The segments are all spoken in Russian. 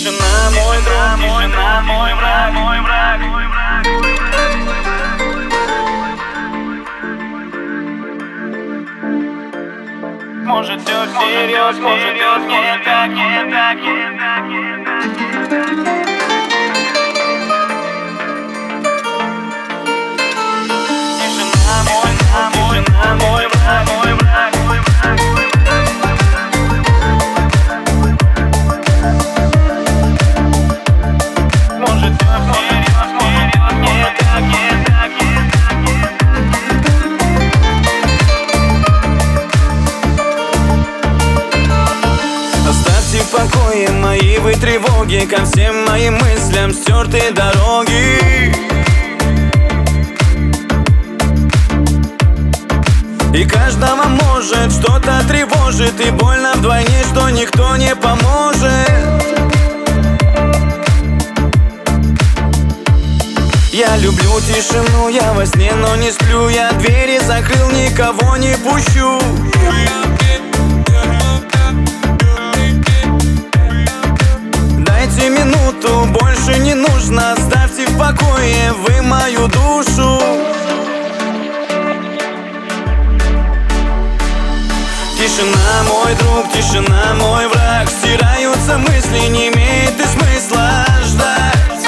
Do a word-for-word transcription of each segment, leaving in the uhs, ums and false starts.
Тишина, мой друг, тишина, мой враг, мой враг, мой враг. Может все всерьез, может все не так, не так, не так, не так. Тишина, мой, тишина, мой враг, мой враг, мой враг. Может все всерьез, всерьез, не так, не так, не так, не так. Оставьте в покое мои вы тревоги, ко всем моим мыслям стертые дороги. И каждого может что-то тревожит, и больно вдвойне, что никто не поможет. Я люблю тишину, я во сне, но не сплю. Я двери закрыл, никого не пущу. Дайте минуту, больше не нужно. Оставьте в покое вы мою душу. Тишина, мой друг, тишина, мой враг. Стираются мысли, не имеет и смысла ждать.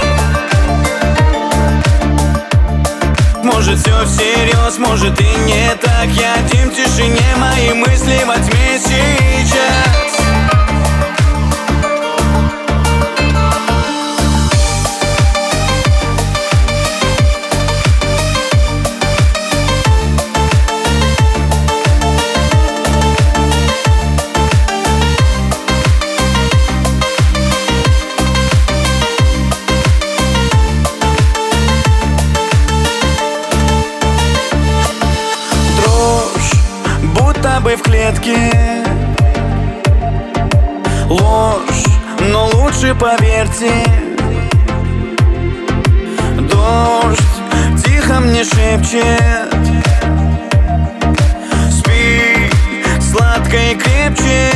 Может все всерьез, может и не так. Я один в тишине, мои мысли во тьме сейчас. Бы в клетке ложь, но лучше поверьте. Дождь тихо мне шепчет: спи сладко и крепче.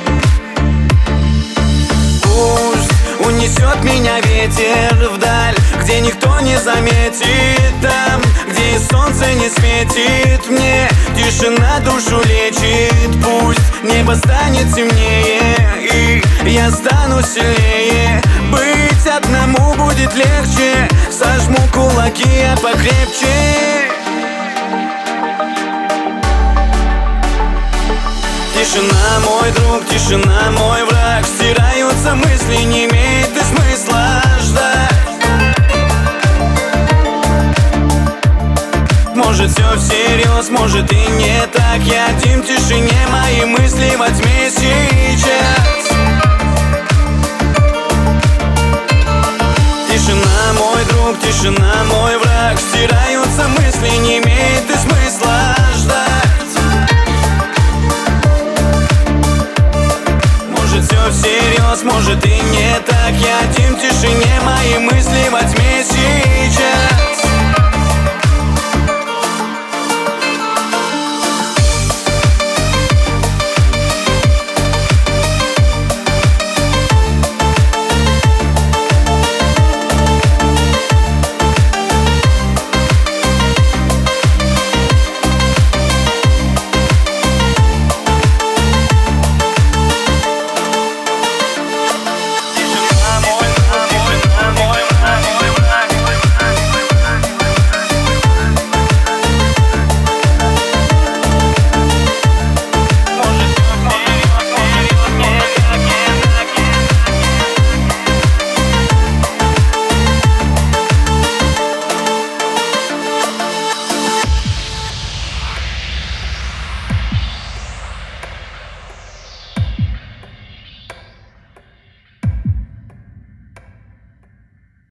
Пусть унесет меня ветер вдаль, где никто не заметит, там, где и солнце не светит мне. Тишина душу лечит, пусть небо станет темнее, и я стану сильнее. Быть одному будет легче, сожму кулаки я покрепче. Тишина, мой друг, тишина, мой враг. Стираются мысли, не имеет и смысла ждать. Может все всерьез, может и не так. Я один в тишине, мои мысли во тьме сейчас. Тишина, мой друг, тишина, мой враг. Стираются мысли, не имеет и смысла ждать. Может все всерьез, может и не так. Я один в тишине, мои мысли во тьме сейчас.